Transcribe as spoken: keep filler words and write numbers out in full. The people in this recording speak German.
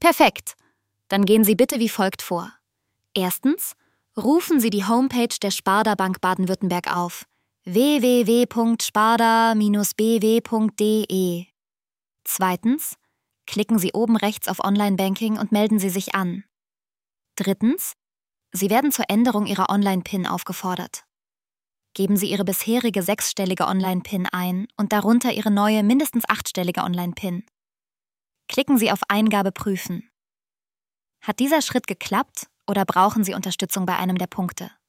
Perfekt. Dann gehen Sie bitte wie folgt vor. Erstens, rufen Sie die Homepage der Sparda Bank Baden-Württemberg auf: w w w punkt sparda Bindestrich b w punkt d e. Zweitens, klicken Sie oben rechts auf Online-Banking und melden Sie sich an. Drittens, Sie werden zur Änderung Ihrer Online-PIN aufgefordert. Geben Sie Ihre bisherige sechsstellige Online-PIN ein und darunter Ihre neue mindestens achtstellige Online-PIN. Klicken Sie auf Eingabe prüfen. Hat dieser Schritt geklappt oder brauchen Sie Unterstützung bei einem der Punkte?